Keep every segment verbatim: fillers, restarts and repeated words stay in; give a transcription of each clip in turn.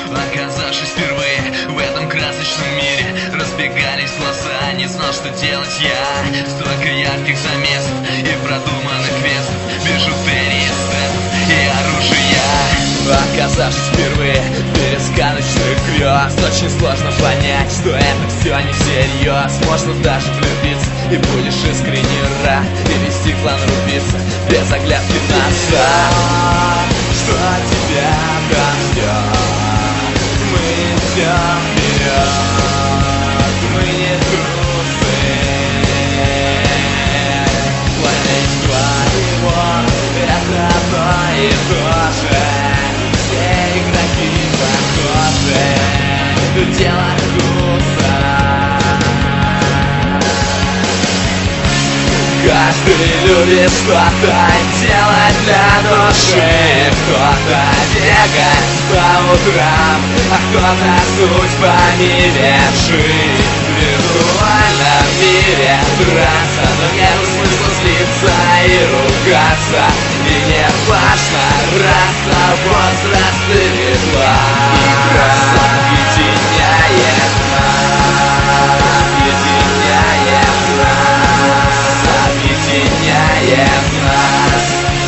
Оказавшись впервые в этом красочном мире, разбегались глаза, не знал, что делать я. Столько ярких замесов и продуманных квестов, бижутерии, сценов и оружия. Оказавшись впервые перед сказочных грез, очень сложно понять, что это все не всерьез. Можно даже влюбиться и будешь искренне рад, и вести клан рубиться без оглядки назад. Что тебя там ждет? Мы идем вперед, мы не трусы. Планить твоего, это одно и то же. Все игроки похожи, дело вкуса. Каждый любит что-то делать для души. Кто-то бегает по утрам, а кто-то судьбами вершит. В виртуальном мире драться, но нет смысла злиться и ругаться. И не важно раса, возраст или класс. Игра объединяет нас, объединяет нас, объединяет нас.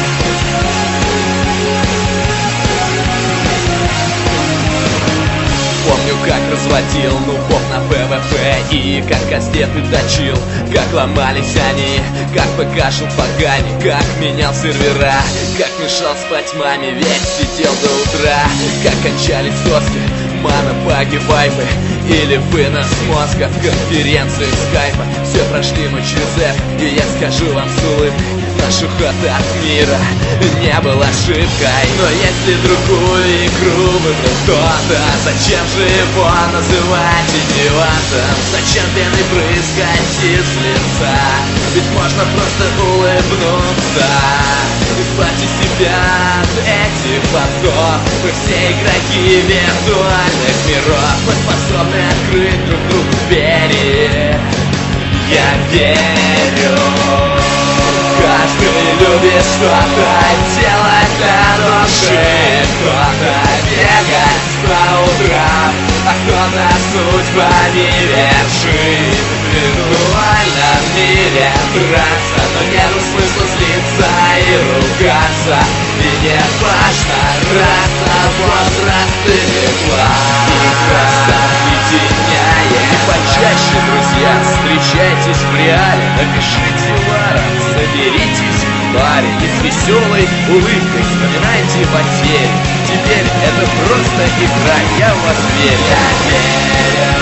Помню, как разводил нубов на ПВП, и как кастеты точил, как ломались они, как ПК-шил погани, как менял сервера, как мешал спать маме, ведь сидел до утра. Как кончались доски, мана, баги, вайпы или вынос мозга в конференции скайпа. Все прошли мы через это, и я скажу вам с улыбкой: наш уход от мира не был ошибкой. Но если другую игру выбрал кто-то, зачем же его называть идиотом? Зачем пеной брызгать из лица? Ведь можно просто улыбнуться. Избавьте себя от этих понтов. Мы все игроки виртуальных миров, мы способны открыть друг другу двери. Я верю. Каждый любит что-то делать для души. Кто-то бегает по утрам, а кто-то судьбами вершит. В виртуальном мире драться, но нет смысла злиться и ругаться. И не важно раса, возраст или класс. Игра объединяет. И почаще, друзья, встречайтесь в реале. Напишите варом, соберитесь в баре и с веселой улыбкой вспоминайте потери. Теперь это просто игра, я в вас верю. Я верю.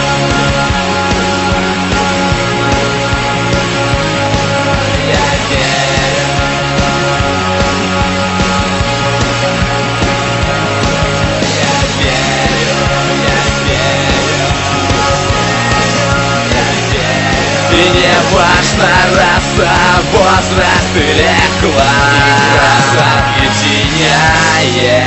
Я верю. Я верю, я верю. Я верю. И не важно раса, возраст или класс, объединяет.